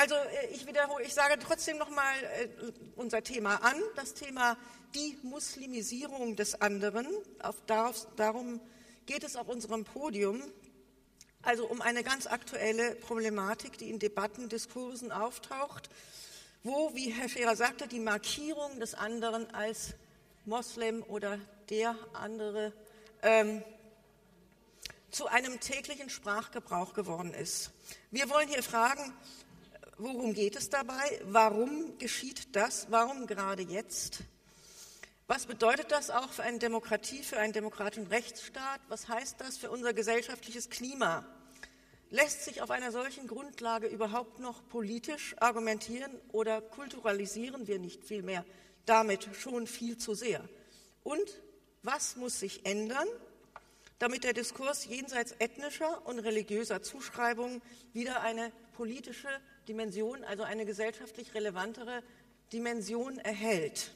Also ich wiederhole, ich sage trotzdem nochmal unser Thema an, das Thema die Muslimisierung des anderen. Darum geht es auf unserem Podium, also um eine ganz aktuelle Problematik, die in Debatten, Diskursen auftaucht, wo, wie Herr Scherer sagte, die Markierung des anderen als Moslem oder der andere zu einem täglichen Sprachgebrauch geworden ist. Wir wollen hier fragen, worum geht es dabei? Warum geschieht das? Warum gerade jetzt? Was bedeutet das auch für eine Demokratie, für einen demokratischen Rechtsstaat? Was heißt das für unser gesellschaftliches Klima? Lässt sich auf einer solchen Grundlage überhaupt noch politisch argumentieren oder kulturalisieren wir nicht vielmehr damit schon viel zu sehr? Und was muss sich ändern, damit der Diskurs jenseits ethnischer und religiöser Zuschreibungen wieder eine politische Dimension, also eine gesellschaftlich relevantere Dimension erhält?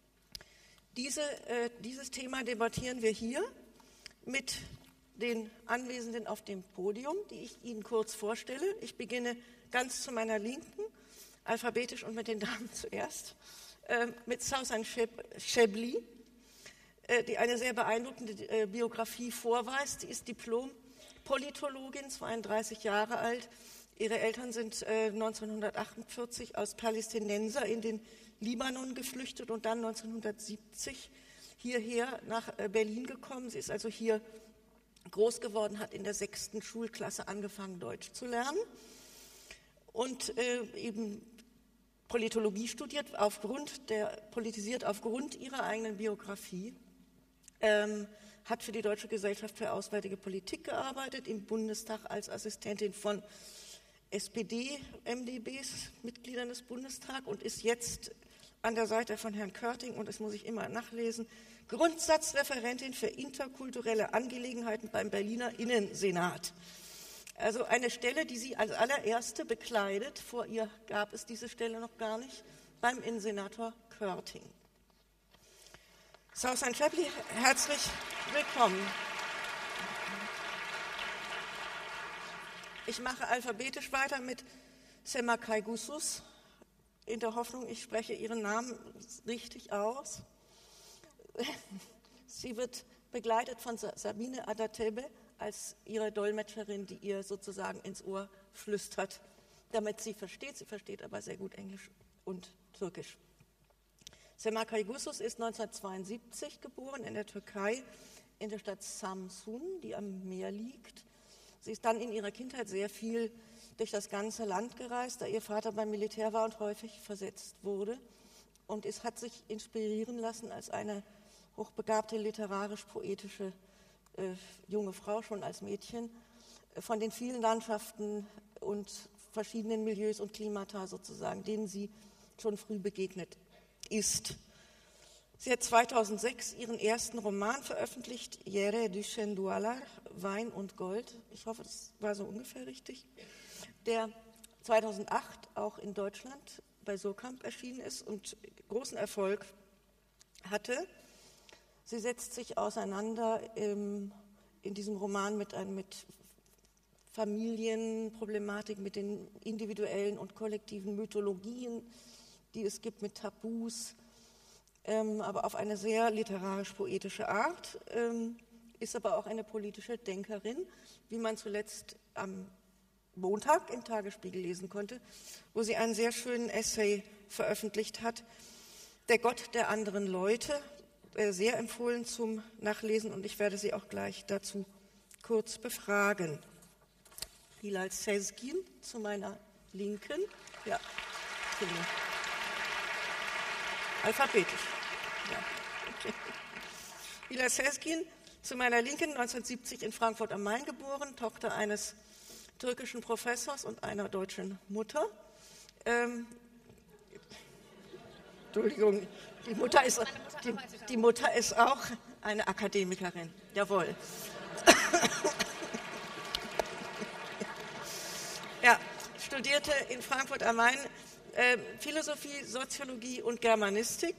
Dieses Thema debattieren wir hier mit den Anwesenden auf dem Podium, die ich Ihnen kurz vorstelle. Ich beginne ganz zu meiner Linken, alphabetisch und mit den Damen zuerst, mit Sausan Shebly, die eine sehr beeindruckende Biografie vorweist. Sie ist Diplom-Politologin, 32 Jahre alt. Ihre Eltern sind 1948 als Palästinenser in den Libanon geflüchtet und dann 1970 hierher nach Berlin gekommen. Sie ist also hier groß geworden, hat in der 6. Schulklasse angefangen, Deutsch zu lernen und eben Politologie studiert, politisiert aufgrund ihrer eigenen Biografie, hat für die Deutsche Gesellschaft für Auswärtige Politik gearbeitet, im Bundestag als Assistentin von SPD-MdBs, Mitgliedern des Bundestags und ist jetzt an der Seite von Herrn Körting, und das muss ich immer nachlesen, Grundsatzreferentin für interkulturelle Angelegenheiten beim Berliner Innensenat. Also eine Stelle, die sie als allererste bekleidet, vor ihr gab es diese Stelle noch gar nicht, beim Innensenator Körting. Sausan Shebly, herzlich willkommen. Ich mache alphabetisch weiter mit Sema Kaigusus, in der Hoffnung, ich spreche ihren Namen richtig aus. Sie wird begleitet von Sabine Adatebe als ihre Dolmetscherin, die ihr sozusagen ins Ohr flüstert, damit sie versteht. Sie versteht aber sehr gut Englisch und Türkisch. Sema Kaigusus ist 1972 geboren in der Türkei, in der Stadt Samsun, die am Meer liegt. Sie ist dann in ihrer Kindheit sehr viel durch das ganze Land gereist, da ihr Vater beim Militär war und häufig versetzt wurde. Und es hat sich inspirieren lassen als eine hochbegabte, literarisch-poetische junge Frau, schon als Mädchen, von den vielen Landschaften und verschiedenen Milieus und Klimata sozusagen, denen sie schon früh begegnet ist. Sie hat 2006 ihren ersten Roman veröffentlicht, Yere Düşen Dualar, Wein und Gold. Ich hoffe, das war so ungefähr richtig. Der 2008 auch in Deutschland bei Surkamp erschienen ist und großen Erfolg hatte. Sie setzt sich auseinander in diesem Roman mit Familienproblematik, mit den individuellen und kollektiven Mythologien, die es gibt, mit Tabus, aber auf eine sehr literarisch-poetische Art, ist aber auch eine politische Denkerin, wie man zuletzt am Montag im Tagesspiegel lesen konnte, wo sie einen sehr schönen Essay veröffentlicht hat, Der Gott der anderen Leute, sehr empfohlen zum Nachlesen, und ich werde Sie auch gleich dazu kurz befragen. Hilal Sezgin zu meiner Linken. Ja, alphabetisch. Ja. Okay. Hilal Sezgin zu meiner Linken, 1970 in Frankfurt am Main geboren, Tochter eines türkischen Professors und einer deutschen Mutter. Entschuldigung, die Mutter ist auch eine Akademikerin. Jawohl. Ja, studierte in Frankfurt am Main Philosophie, Soziologie und Germanistik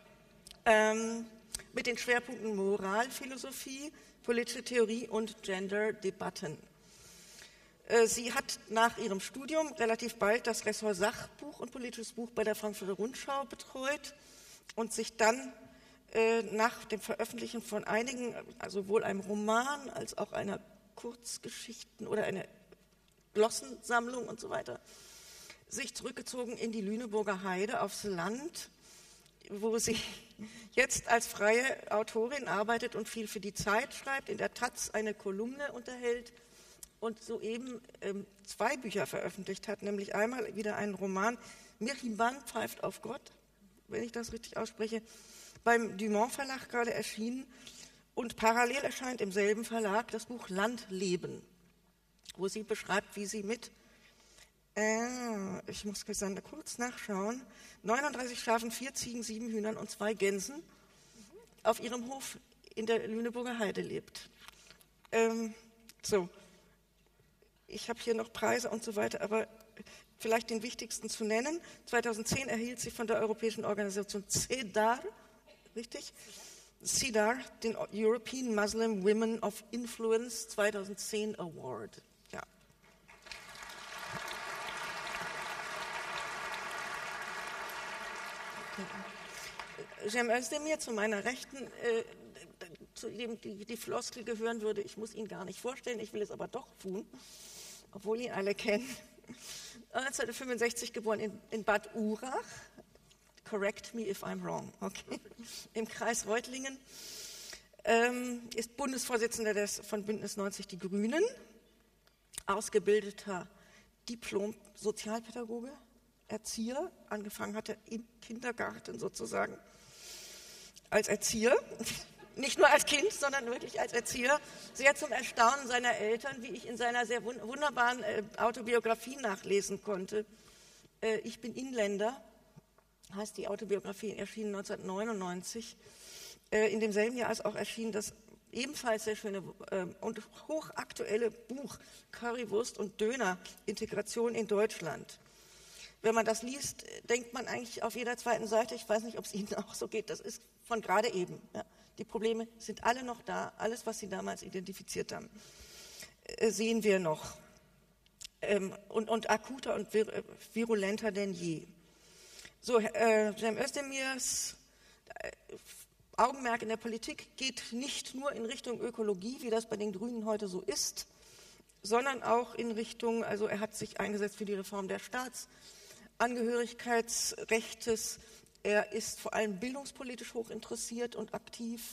mit den Schwerpunkten Moralphilosophie, politische Theorie und Gender-Debatten. Sie hat nach ihrem Studium relativ bald das Ressort Sachbuch und politisches Buch bei der Frankfurter Rundschau betreut und sich dann nach dem Veröffentlichen von einigen, also sowohl einem Roman als auch einer Kurzgeschichten oder einer Glossensammlung und so weiter, sich zurückgezogen in die Lüneburger Heide aufs Land, wo sie jetzt als freie Autorin arbeitet und viel für die Zeit schreibt, in der Taz eine Kolumne unterhält und soeben 2 Bücher veröffentlicht hat, nämlich einmal wieder einen Roman, Miriban pfeift auf Gott, wenn ich das richtig ausspreche, beim Dumont Verlag gerade erschienen, und parallel erscheint im selben Verlag das Buch Landleben, wo sie beschreibt, wie sie mit, ich muss kurz nachschauen, 39 Schafen, 4 Ziegen, 7 Hühnern und 2 Gänsen auf ihrem Hof in der Lüneburger Heide lebt. Ich habe hier noch Preise und so weiter, aber vielleicht den wichtigsten zu nennen. 2010 erhielt sie von der europäischen Organisation CEDAR, richtig? CEDAR, den European Muslim Women of Influence 2010 Award. Ja. Cem Özdemir, zu meiner Rechten, zu dem die Floskel gehören würde, ich muss ihn gar nicht vorstellen, ich will es aber doch tun, obwohl ihn alle kennen. 1965 geboren in Bad Urach, correct me if I'm wrong, okay, im Kreis Reutlingen, ist Bundesvorsitzender von Bündnis 90 Die Grünen, ausgebildeter Diplom-Sozialpädagoge, Erzieher, angefangen hatte im Kindergarten sozusagen, als Erzieher, nicht nur als Kind, sondern wirklich als Erzieher, sehr zum Erstaunen seiner Eltern, wie ich in seiner sehr wunderbaren Autobiografie nachlesen konnte. Ich bin Inländer, heißt die Autobiografie, erschienen 1999. In demselben Jahr ist auch erschienen das ebenfalls sehr schöne und hochaktuelle Buch Currywurst und Döner, Integration in Deutschland. Wenn man das liest, denkt man eigentlich auf jeder zweiten Seite, ich weiß nicht, ob es Ihnen auch so geht, das ist von gerade eben. Ja. Die Probleme sind alle noch da, alles, was Sie damals identifiziert haben, sehen wir noch. Und akuter und virulenter denn je. So, Cem Özdemirs Augenmerk in der Politik geht nicht nur in Richtung Ökologie, wie das bei den Grünen heute so ist, sondern auch in Richtung, also er hat sich eingesetzt für die Reform der Staatsangehörigkeitsrechtes. Er ist vor allem bildungspolitisch hoch interessiert und aktiv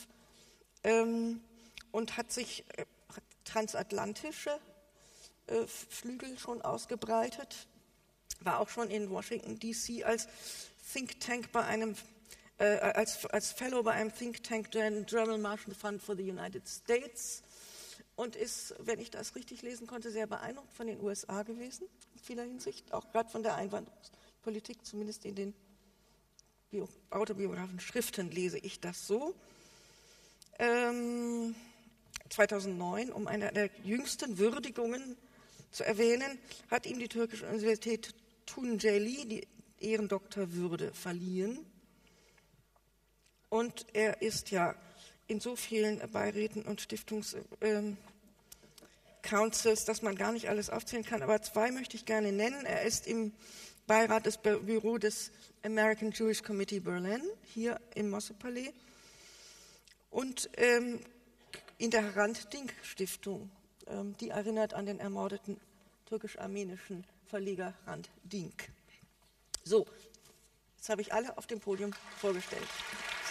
und hat sich transatlantische Flügel schon ausgebreitet, war auch schon in Washington D.C. als Think Tank bei einem als Fellow bei einem Think Tank German Marshall Fund for the United States und ist, wenn ich das richtig lesen konnte, sehr beeindruckt von den USA gewesen, in vieler Hinsicht, auch gerade von der Einwanderungspolitik, zumindest in den autobiografischen Schriften lese ich das so. 2009, um eine der jüngsten Würdigungen zu erwähnen, hat ihm die türkische Universität Tunceli die Ehrendoktorwürde verliehen. Und er ist ja in so vielen Beiräten und Stiftungscouncils, dass man gar nicht alles aufzählen kann. Aber 2 möchte ich gerne nennen. Er ist im Beirat des Büro des American Jewish Committee Berlin, hier im Mosse-Palais. Und in der Hrant-Dink-Stiftung, die erinnert an den ermordeten türkisch-armenischen Verleger Hrant Dink. So, jetzt habe ich alle auf dem Podium vorgestellt. So.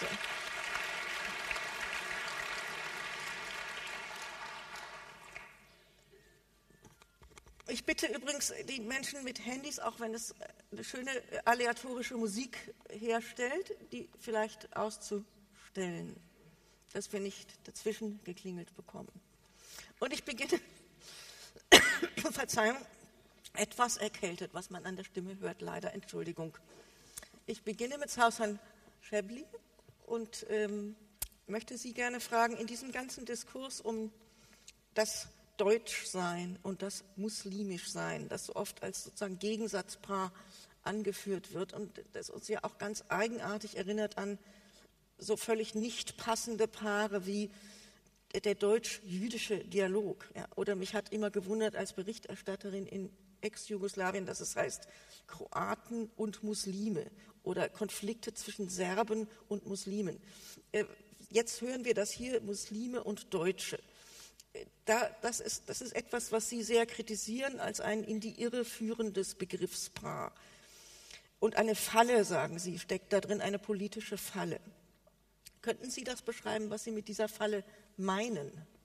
Ich bitte übrigens die Menschen mit Handys, auch wenn es eine schöne aleatorische Musik herstellt, die vielleicht auszustellen, dass wir nicht dazwischen geklingelt bekommen. Und ich beginne, Verzeihung, etwas erkältet, was man an der Stimme hört, leider, Entschuldigung. Ich beginne mit Sausan Schäbli und möchte Sie gerne fragen, in diesem ganzen Diskurs um das Deutschsein und das Muslimischsein, das so oft als sozusagen Gegensatzpaar angeführt wird und das uns ja auch ganz eigenartig erinnert an so völlig nicht passende Paare wie der deutsch-jüdische Dialog. Ja, oder mich hat immer gewundert als Berichterstatterin in Ex-Jugoslawien, dass es heißt Kroaten und Muslime oder Konflikte zwischen Serben und Muslimen. Jetzt hören wir das hier, Muslime und Deutsche. Das ist etwas, was Sie sehr kritisieren als ein in die Irre führendes Begriffspaar. Und eine Falle, sagen Sie, steckt da drin, eine politische Falle. Könnten Sie das beschreiben, was Sie mit dieser Falle meinen?